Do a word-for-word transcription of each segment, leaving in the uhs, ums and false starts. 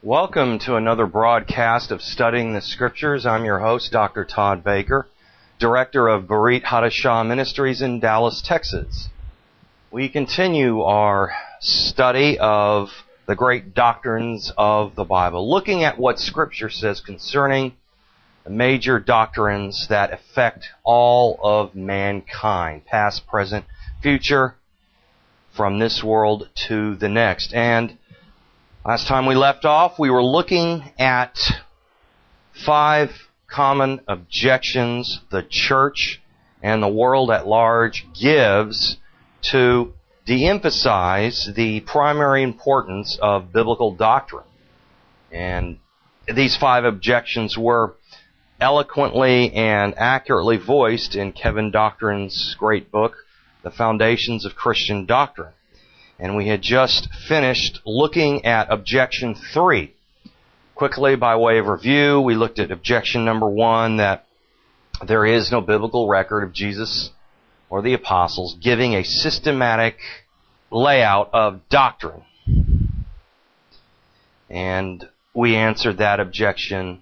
Welcome to another broadcast of Studying the Scriptures. I'm your host, Doctor Todd Baker, Director of Berit Hadashah Ministries in Dallas, Texas. We continue our study of the great doctrines of the Bible, looking at what Scripture says concerning the major doctrines that affect all of mankind, past, present, future, from this world to the next. And last time we left off, we were looking at five common objections the church and the world at large gives to de-emphasize the primary importance of biblical doctrine. And these five objections were eloquently and accurately voiced in Kevin Doctrine's great book, The Foundations of Christian Doctrine. And we had just finished looking at objection three. Quickly, by way of review, we looked at objection number one, that there is no biblical record of Jesus or the apostles giving a systematic layout of doctrine. And we answered that objection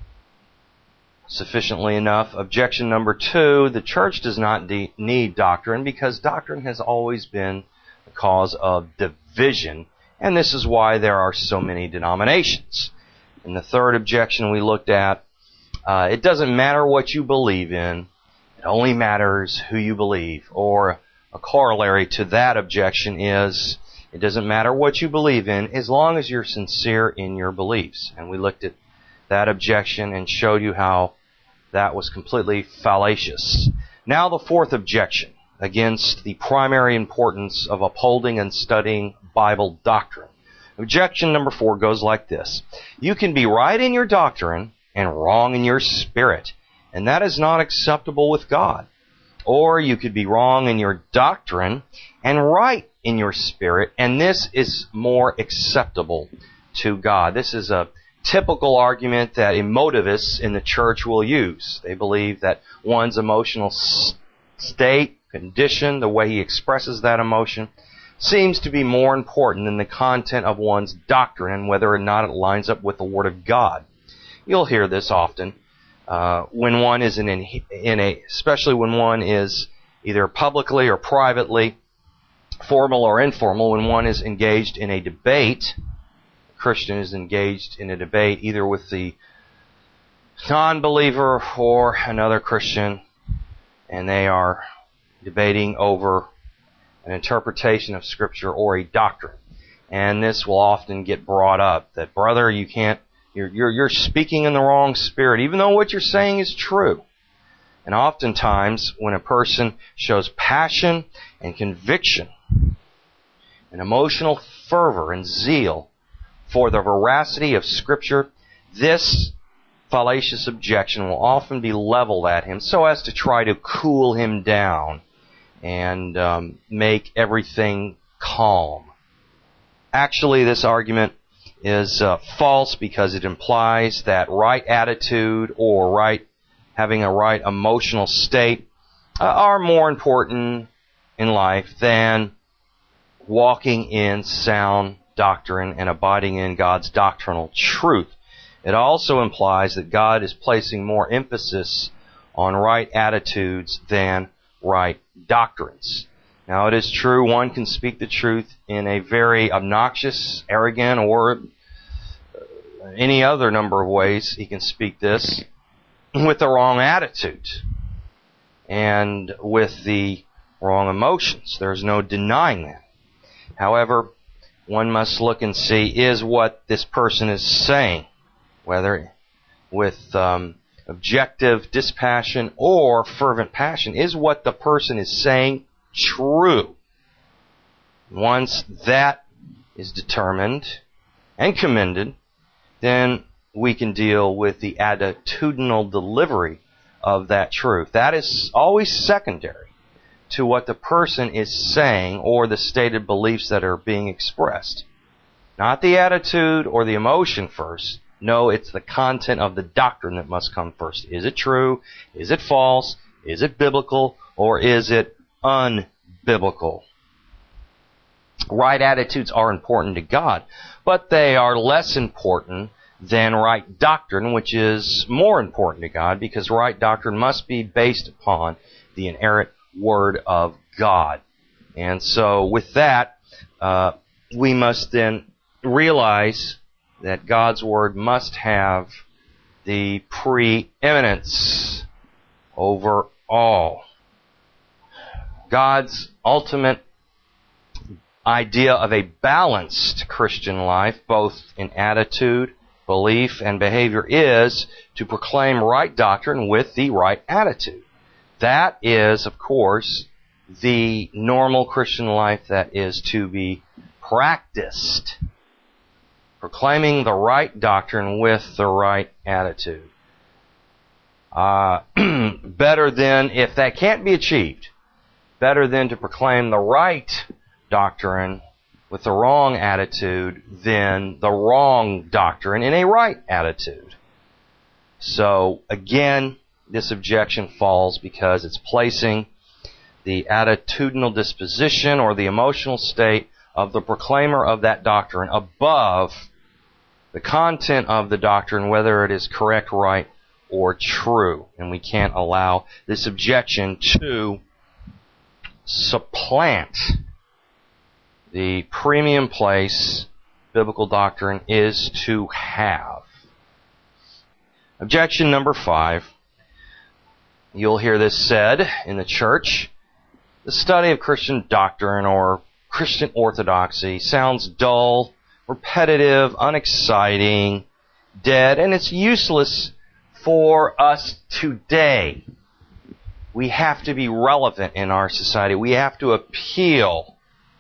sufficiently enough. Objection number two, the church does not de- need doctrine because doctrine has always been cause of division, and this is why there are so many denominations. And the third objection we looked at, uh, it doesn't matter what you believe in, it only matters who you believe. Or a corollary to that objection is, it doesn't matter what you believe in as long as you're sincere in your beliefs. And we looked at that objection and showed you how that was completely fallacious. Now the fourth objection against the primary importance of upholding and studying Bible doctrine. Objection number four goes like this. You can be right in your doctrine and wrong in your spirit, and that is not acceptable with God. Or you could be wrong in your doctrine and right in your spirit, and this is more acceptable to God. This is a typical argument that emotivists in the church will use. They believe that one's emotional state, condition, the way he expresses that emotion, seems to be more important than the content of one's doctrine and whether or not it lines up with the Word of God. You'll hear this often uh, when one is in, in a, especially when one is either publicly or privately, formal or informal, when one is engaged in a debate. A Christian is engaged in a debate either with the non-believer or another Christian, and they are debating over an interpretation of Scripture or a doctrine. And this will often get brought up, that, brother, you can't, you're, you're, you're speaking in the wrong spirit, even though what you're saying is true. And oftentimes, when a person shows passion and conviction, and emotional fervor and zeal for the veracity of Scripture, this fallacious objection will often be leveled at him so as to try to cool him down and um, make everything calm. Actually, this argument is uh, false because it implies that right attitude or right having a right emotional state uh, are more important in life than walking in sound doctrine and abiding in God's doctrinal truth. It also implies that God is placing more emphasis on right attitudes than right doctrines. Now, it is true one can speak the truth in a very obnoxious, arrogant, or any other number of ways he can speak this with the wrong attitude and with the wrong emotions. There's no denying that. However, one must look and see, is what this person is saying, whether with um, objective dispassion or fervent passion, is what the person is saying true? Once that is determined and commended, then we can deal with the attitudinal delivery of that truth. That is always secondary to what the person is saying or the stated beliefs that are being expressed. Not the attitude or the emotion first. No, it's the content of the doctrine that must come first. Is it true? Is it false? Is it biblical? Or is it unbiblical? right attitudes are important to God, but they are less important than right doctrine, which is more important to God, because right doctrine must be based upon the inerrant Word of God. And so with that, uh, we must then realize that God's Word must have the preeminence over all. God's ultimate idea of a balanced Christian life, both in attitude, belief, and behavior, is to proclaim right doctrine with the right attitude. That is, of course, the normal Christian life that is to be practiced. Proclaiming the right doctrine with the right attitude. Uh, better than, if that can't be achieved, better than to proclaim the right doctrine with the wrong attitude than the wrong doctrine in a right attitude. So, again, this objection falls because it's placing the attitudinal disposition or the emotional state of the proclaimer of that doctrine above the content of the doctrine, whether it is correct, right, or true. And we can't allow this objection to supplant the premium place biblical doctrine is to have. Objection number five. You'll hear this said in the church. The study of Christian doctrine or Christian orthodoxy sounds dull, repetitive, unexciting, dead, and it's useless for us today. We have to be relevant in our society. We have to appeal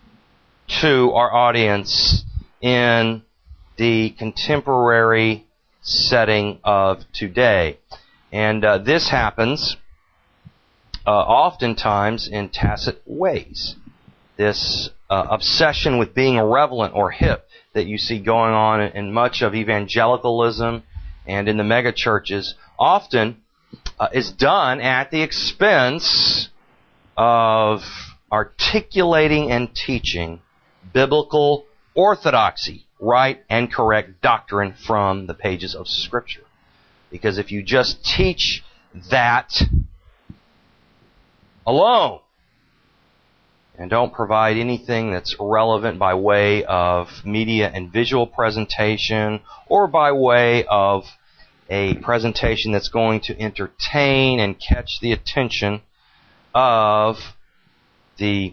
to our audience in the contemporary setting of today. And uh, this happens uh, oftentimes in tacit ways. This uh, obsession with being relevant or hip that you see going on in much of evangelicalism and in the megachurches often uh, is done at the expense of articulating and teaching biblical orthodoxy, right and correct doctrine from the pages of Scripture. Because if you just teach that alone and don't provide anything that's relevant by way of media and visual presentation or by way of a presentation that's going to entertain and catch the attention of the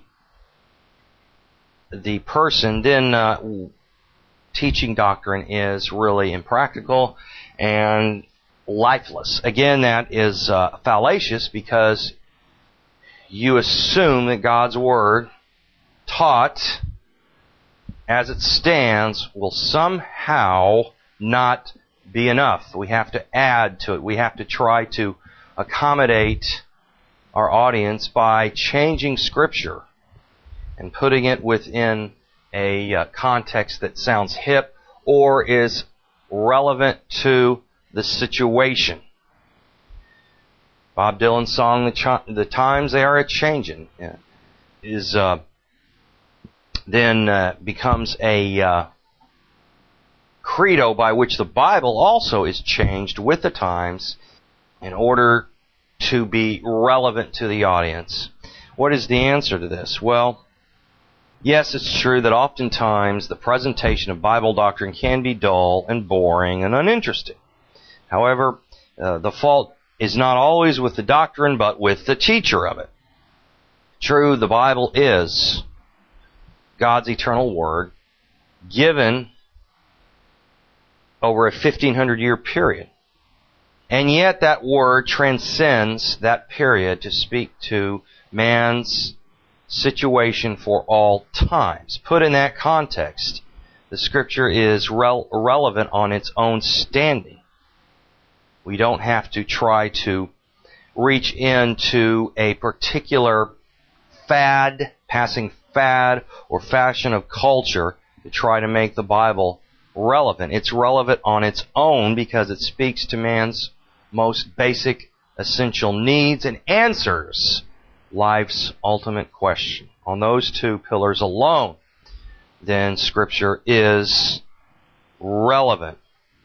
the person, then uh, teaching doctrine is really impractical and lifeless. Again, that is uh, fallacious because you assume that God's Word, taught as it stands, will somehow not be enough. We have to add to it. We have to try to accommodate our audience by changing Scripture and putting it within a uh, context that sounds hip or is relevant to the situation. Bob Dylan's song, "The, Ch- the Times They Are A-Changin'," uh, is uh, then uh, becomes a uh, credo by which the Bible also is changed with the times in order to be relevant to the audience. What is the answer to this? Well, yes, it's true that oftentimes the presentation of Bible doctrine can be dull and boring and uninteresting. However, uh, the fault is not always with the doctrine, but with the teacher of it. True, the Bible is God's eternal Word, given over a fifteen hundred year period. And yet that Word transcends that period to speak to man's situation for all times. Put in that context, the Scripture is rel- relevant on its own standing. We don't have to try to reach into a particular fad, passing fad, or fashion of culture to try to make the Bible relevant. It's relevant on its own because it speaks to man's most basic, essential needs and answers life's ultimate question. On those two pillars alone, then Scripture is relevant.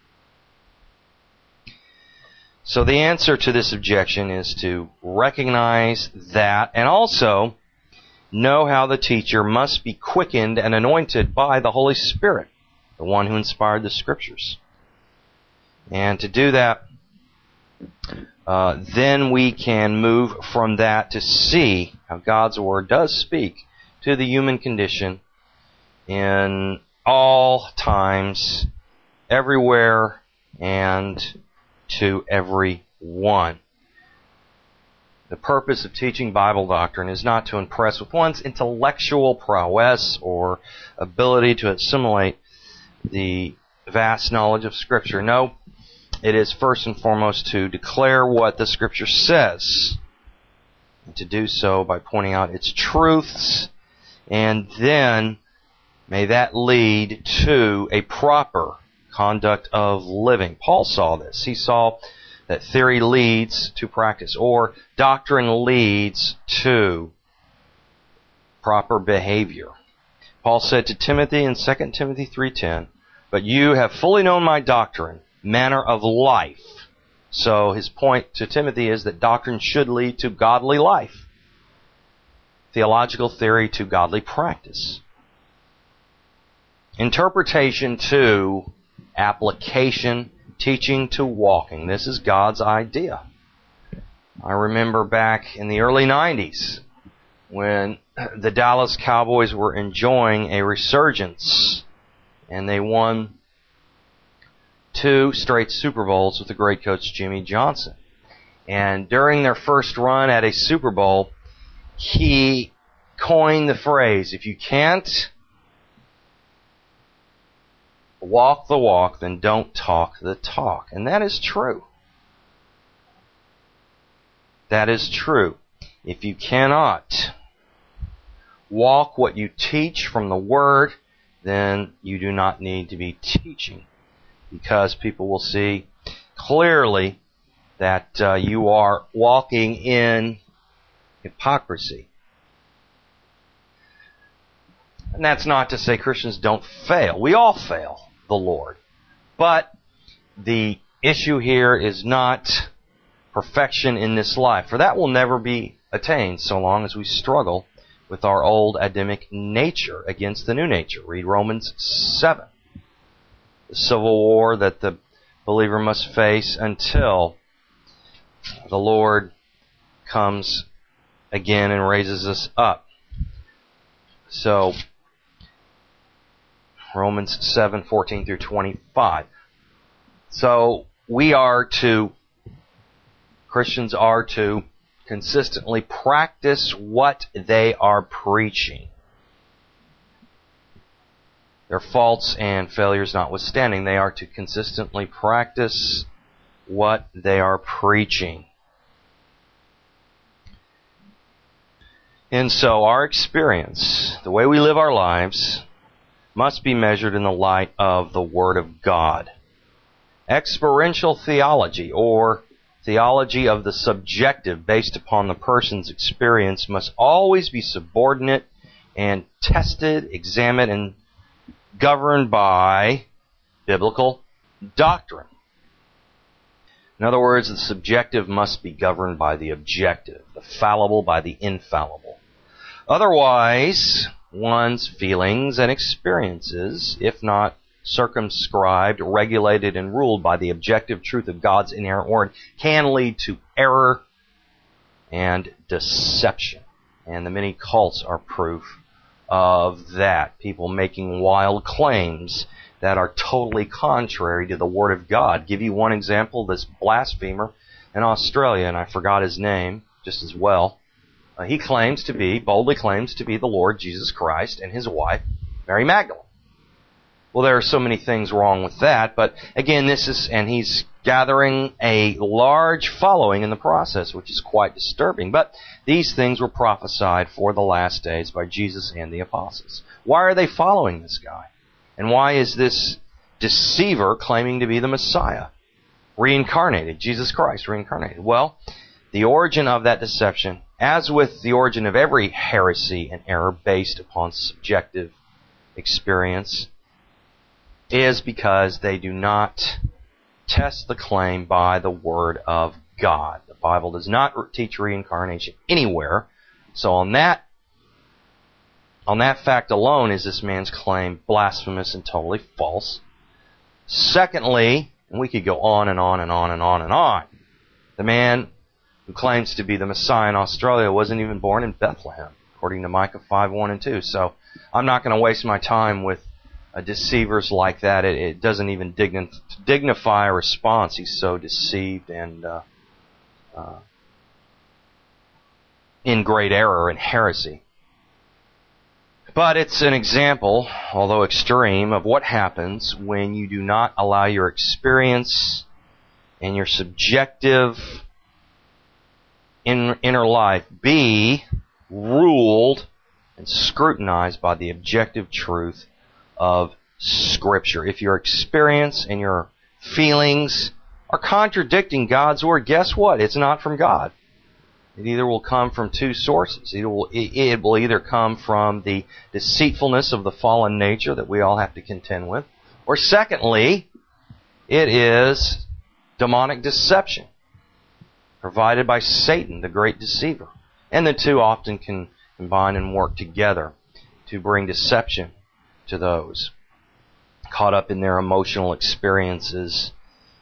So the answer to this objection is to recognize that, and also know how the teacher must be quickened and anointed by the Holy Spirit, the one who inspired the Scriptures. And to do that, uh, then we can move from that to see how God's Word does speak to the human condition in all times, everywhere, and to everyone. The purpose of teaching Bible doctrine is not to impress with one's intellectual prowess or ability to assimilate the vast knowledge of Scripture. No, it is first and foremost to declare what the Scripture says, and to do so by pointing out its truths, and then may that lead to a proper conduct of living. Paul saw this. He saw that theory leads to practice, or doctrine leads to proper behavior. Paul said to Timothy in Second Timothy three ten, "But you have fully known my doctrine, manner of life." So his point to Timothy is that doctrine should lead to godly life. Theological theory to godly practice. Interpretation to application, teaching to walking. This is God's idea. I remember back in the early nineties when the Dallas Cowboys were enjoying a resurgence, and they won two straight Super Bowls with the great coach Jimmy Johnson. And during their first run at a Super Bowl, he coined the phrase, "If you can't walk the walk, then don't talk the talk." And that is true. That is true. If you cannot walk what you teach from the Word, then you do not need to be teaching, because people will see clearly that uh, you are walking in hypocrisy. And that's not to say Christians don't fail. We all fail the Lord. But the issue here is not perfection in this life, for that will never be attained so long as we struggle with our old Adamic nature against the new nature. Read Romans seven. The civil war that the believer must face until the Lord comes again and raises us up. So, Romans seven, fourteen through twenty-five. So, we are to, Christians are to consistently practice what they are preaching. Their faults and failures notwithstanding, they are to consistently practice what they are preaching. And so our experience, the way we live our lives, must be measured in the light of the Word of God. Experiential theology, or theology of the subjective based upon the person's experience, must always be subordinate and tested, examined, and governed by biblical doctrine. In other words, the subjective must be governed by the objective, the fallible by the infallible. Otherwise, one's feelings and experiences, if not circumscribed, regulated, and ruled by the objective truth of God's inerrant Word, can lead to error and deception. And the many cults are proof of that. People making wild claims that are totally contrary to the Word of God. Give you one example, this blasphemer in Australia, and I forgot his name just as well. Uh, he claims to be, boldly claims to be the Lord Jesus Christ and his wife, Mary Magdalene. Well, there are so many things wrong with that, but again, this is, and he's gathering a large following in the process, which is quite disturbing. But these things were prophesied for the last days by Jesus and the apostles. Why are they following this guy? And why is this deceiver claiming to be the Messiah? Reincarnated, Jesus Christ reincarnated. Well, the origin of that deception, as with the origin of every heresy and error based upon subjective experience is because they do not test the claim by the Word of God. The Bible does not teach reincarnation anywhere. So on that, on that fact alone is this man's claim blasphemous and totally false. Secondly, and we could go on and on and on and on and on, the man who claims to be the Messiah in Australia wasn't even born in Bethlehem, according to Micah five, one and two. So I'm not going to waste my time with uh, deceivers like that. It, it doesn't even digni- dignify a response. He's so deceived and uh, uh, in great error and heresy. But it's an example, although extreme, of what happens when you do not allow your experience and your subjective in, inner life be ruled and scrutinized by the objective truth of Scripture. If your experience and your feelings are contradicting God's Word, guess what? It's not from God. It either will come from two sources. It will, it will either come from the deceitfulness of the fallen nature that we all have to contend with, or secondly, it is demonic deception provided by Satan, the great deceiver. And the two often can combine and work together to bring deception to those caught up in their emotional experiences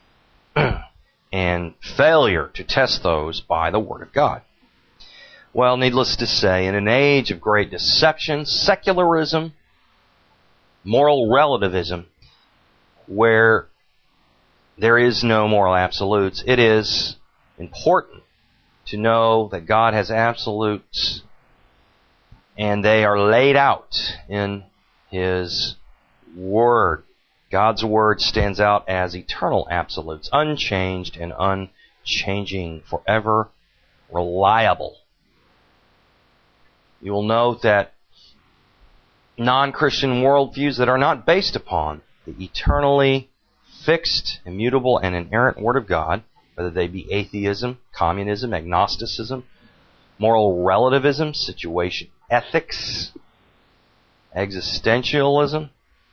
and failure to test those by the Word of God. Well, needless to say, in an age of great deception, secularism, moral relativism, where there is no moral absolutes, it is important to know that God has absolutes and they are laid out in His Word. God's Word stands out as eternal absolutes, unchanged and unchanging, forever reliable. You will note that non-Christian worldviews that are not based upon the eternally fixed, immutable, and inerrant Word of God, whether they be atheism, communism, agnosticism, moral relativism, situation ethics, existentialism,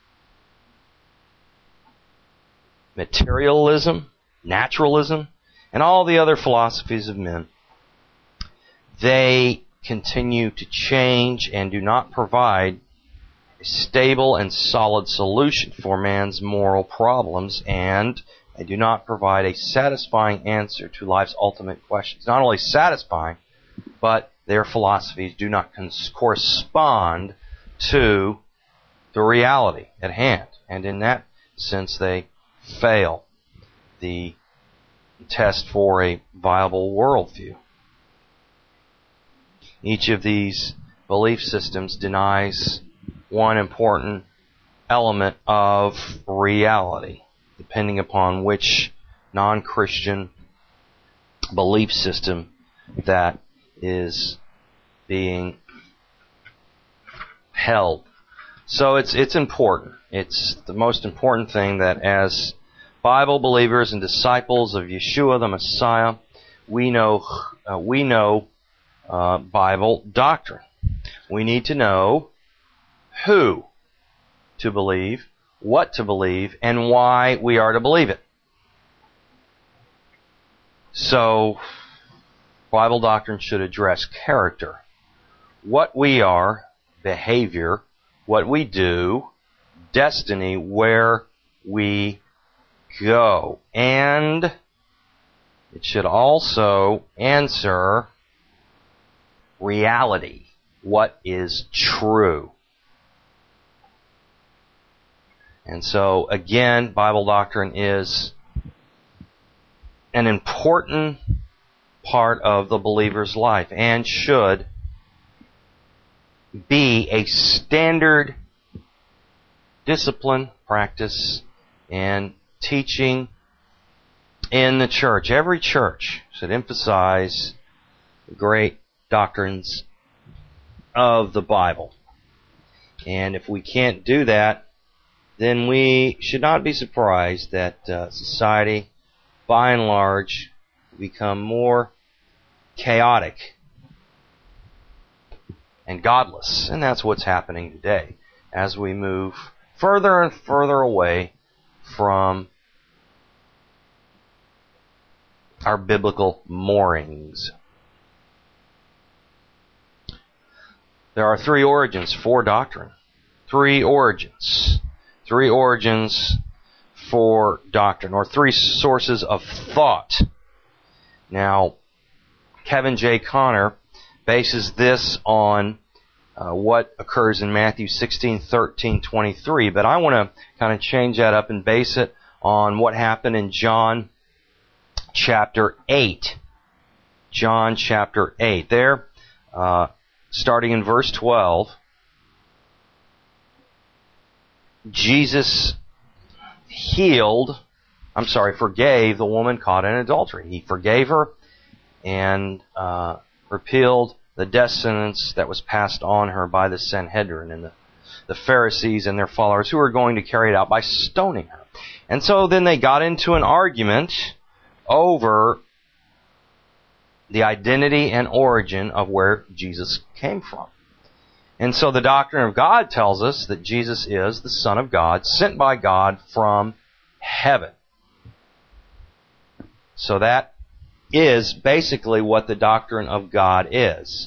materialism, naturalism, and all the other philosophies of men, they continue to change and do not provide a stable and solid solution for man's moral problems, and they do not provide a satisfying answer to life's ultimate questions. Not only satisfying, but their philosophies do not cons- correspond to the reality at hand. And in that sense, they fail the test for a viable worldview. Each of these belief systems denies one important element of reality, depending upon which non-Christian belief system that is being held. So it's it's important. It's the most important thing that as Bible believers and disciples of Yeshua the Messiah, we know uh, we know uh, Bible doctrine. We need to know who to believe, what to believe, and why we are to believe it. So, Bible doctrine should address character, what we are, behavior, what we do, destiny, where we go. And it should also answer reality, what is true. And so, again, Bible doctrine is an important part of the believer's life and should be a standard discipline, practice, and teaching in the church. Every church should emphasize the great doctrines of the Bible. And if we can't do that, then we should not be surprised that uh, society, by and large, become more chaotic and godless. And that's what's happening today. as we move further and further away from our biblical moorings. There are three origins for doctrine. Three origins. Three origins for doctrine, or three sources of thought. Now, Kevin J. Conner bases this on uh, what occurs in Matthew sixteen, thirteen, twenty-three, but I want to kind of change that up and base it on what happened in John chapter eight. John chapter eight. There, uh, starting in verse twelve, Jesus healed, I'm sorry, forgave the woman caught in adultery. He forgave her and uh, repealed the death sentence that was passed on her by the Sanhedrin and the, the Pharisees and their followers, who were going to carry it out by stoning her. And so then they got into an argument over the identity and origin of where Jesus came from. And so the doctrine of God tells us that Jesus is the Son of God, sent by God from heaven. So that is basically what the doctrine of God is.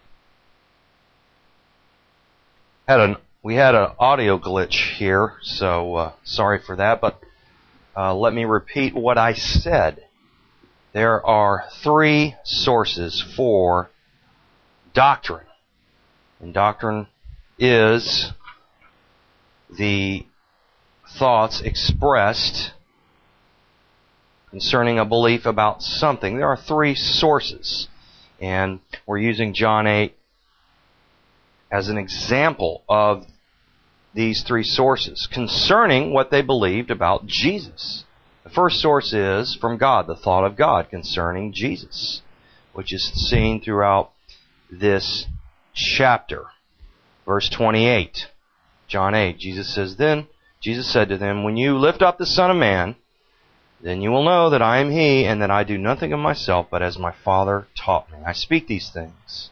Had an, we had an audio glitch here, so uh, sorry for that, but uh, let me repeat what I said. There are three sources for doctrine. And doctrine is the thoughts expressed concerning a belief about something. There are three sources, and we're using John eight as an example of these three sources concerning what they believed about Jesus. The first source is from God, the thought of God concerning Jesus, which is seen throughout this chapter. Verse twenty-eight, John eight, Jesus says, Then Jesus said to them, When you lift up the Son of Man, then you will know that I am He, and that I do nothing of myself, but as my Father taught me. I speak these things.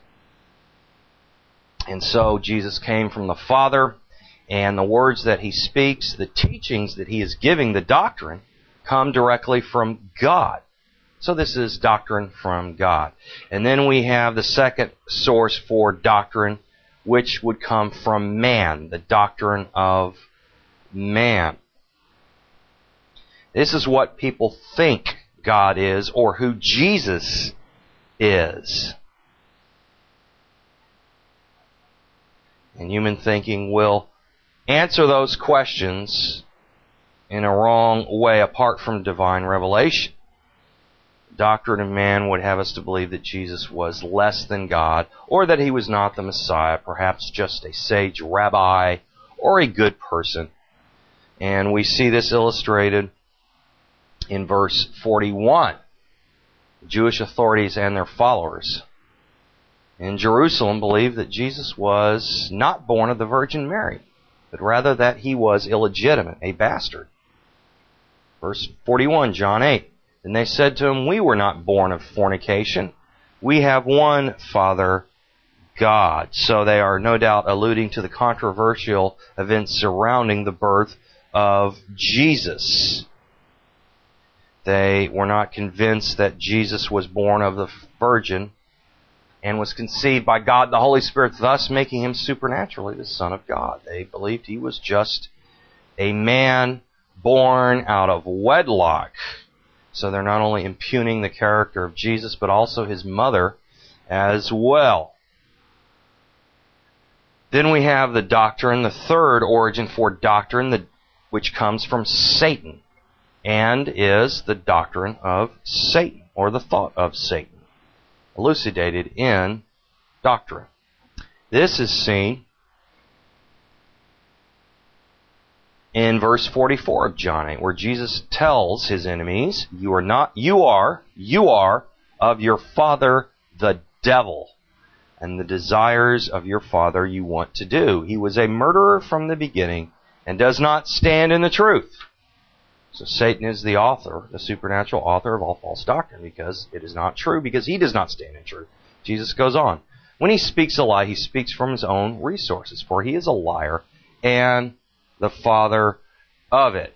And so Jesus came from the Father, and the words that He speaks, the teachings that He is giving, the doctrine, come directly from God. So this is doctrine from God. And then we have the second source for doctrine, which would come from man, the doctrine of man. This is what people think God is, or who Jesus is. And human thinking will answer those questions in a wrong way apart from divine revelation. The doctrine of man would have us to believe that Jesus was less than God, or that He was not the Messiah, perhaps just a sage rabbi or a good person. And we see this illustrated in verse forty-one. The Jewish authorities and their followers in Jerusalem believed that Jesus was not born of the Virgin Mary, but rather that He was illegitimate, a bastard. Verse forty-one, John eight. And they said to Him, We were not born of fornication. We have one Father, God. So they are no doubt alluding to the controversial events surrounding the birth of Jesus. They were not convinced that Jesus was born of the Virgin and was conceived by God the Holy Spirit, thus making Him supernaturally the Son of God. They believed He was just a man born out of wedlock. So they're not only impugning the character of Jesus, but also His mother as well. Then we have the doctrine, the third origin for doctrine, the, which comes from Satan, and is the doctrine of Satan, or the thought of Satan, elucidated in doctrine. This is seen in verse forty-four of John eight, where Jesus tells His enemies, You are not, you are, you are of your father the devil, and the desires of your father you want to do. He was a murderer from the beginning, and does not stand in the truth. So Satan is the author, the supernatural author of all false doctrine, because it is not true, because he does not stand in truth. Jesus goes on. When he speaks a lie, he speaks from his own resources, for he is a liar and the father of it.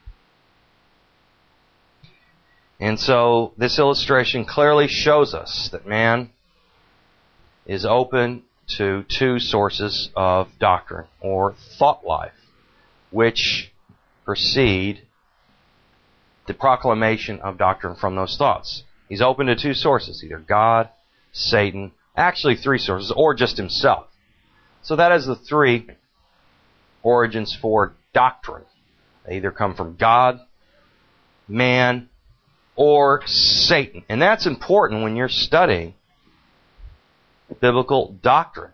And so this illustration clearly shows us that man is open to two sources of doctrine or thought life, which precede the proclamation of doctrine from those thoughts. He's open to two sources, either God, Satan, actually three sources, or just himself. So that is the three origins for doctrine. They either come from God, man, or Satan. And that's important when you're studying biblical doctrine.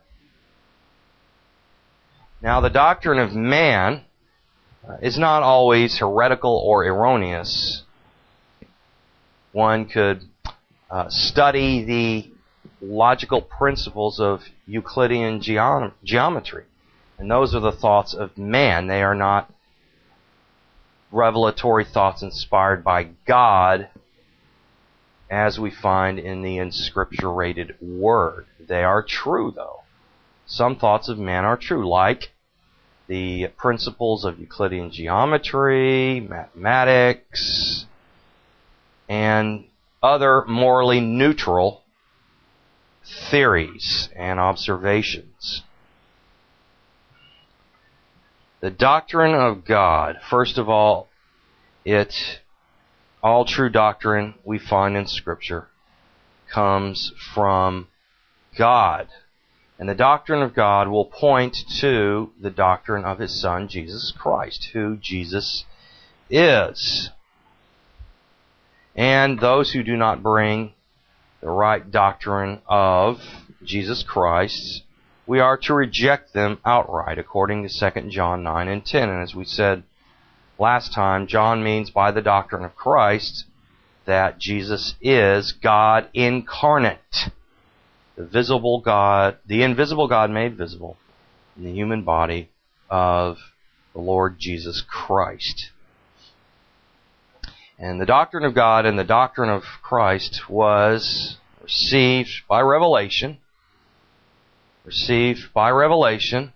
Now, the doctrine of man uh, is not always heretical or erroneous. One could uh, study the logical principles of Euclidean geom- geometry. And those are the thoughts of man. They are not revelatory thoughts inspired by God, as we find in the inscripturated Word. They are true, though. Some thoughts of man are true, like the principles of Euclidean geometry, mathematics, and other morally neutral theories and observations. The doctrine of God, first of all, it, all true doctrine we find in Scripture comes from God. And the doctrine of God will point to the doctrine of His Son, Jesus Christ, who Jesus is. And those who do not bring the right doctrine of Jesus Christ, we are to reject them outright, according to Second John nine and ten. And as we said last time, John means by the doctrine of Christ that Jesus is God incarnate, the visible God, the invisible God made visible in the human body of the Lord Jesus Christ. And the doctrine of God and the doctrine of Christ was received by revelation, received by revelation,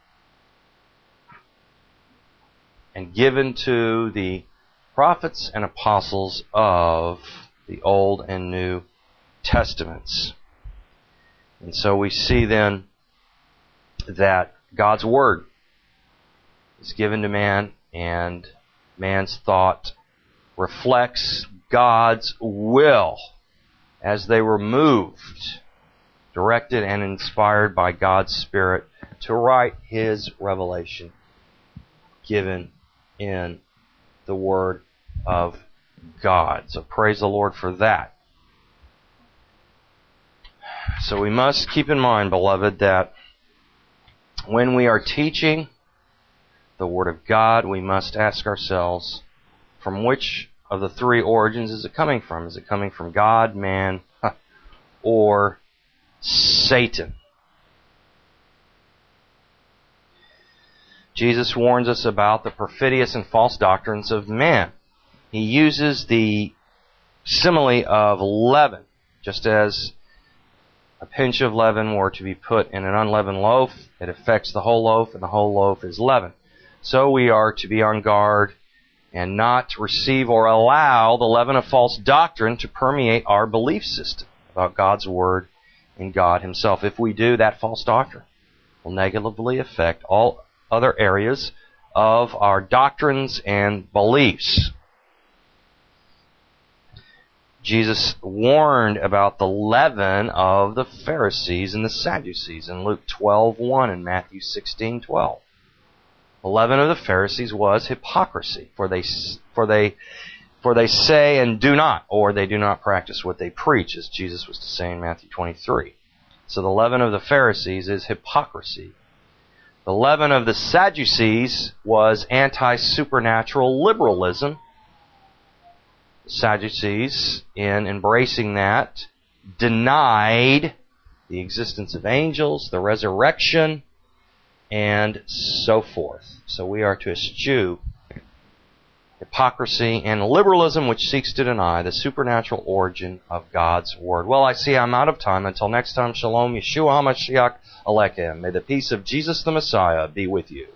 and given to the prophets and apostles of the Old and New Testaments. And so we see then that God's Word is given to man, and man's thought reflects God's will as they were moved, directed, and inspired by God's Spirit to write His revelation given in the Word of God. So praise the Lord for that. So we must keep in mind, beloved, that when we are teaching the Word of God, we must ask ourselves, from which of the three origins is it coming from? Is it coming from God, man, or Satan? Jesus warns us about the perfidious and false doctrines of man. He uses the simile of leaven, just as a pinch of leaven were to be put in an unleavened loaf, it affects the whole loaf, and the whole loaf is leaven. So we are to be on guard and not receive or allow the leaven of false doctrine to permeate our belief system about God's Word and God Himself. If we do, that false doctrine will negatively affect all other areas of our doctrines and beliefs. Jesus warned about the leaven of the Pharisees and the Sadducees in Luke twelve one and Matthew sixteen twelve. The leaven of the Pharisees was hypocrisy, for they for they for they say and do not, or they do not practice what they preach, as Jesus was to say in Matthew twenty-three. So the leaven of the Pharisees is hypocrisy. The leaven of the Sadducees was anti-supernatural liberalism. The Sadducees, in embracing that, denied the existence of angels, the resurrection, and so forth. So we are to eschew hypocrisy and liberalism which seeks to deny the supernatural origin of God's Word. Well, I see I'm out of time. Until next time, Shalom, Yeshua HaMashiach Alechem. May the peace of Jesus the Messiah be with you.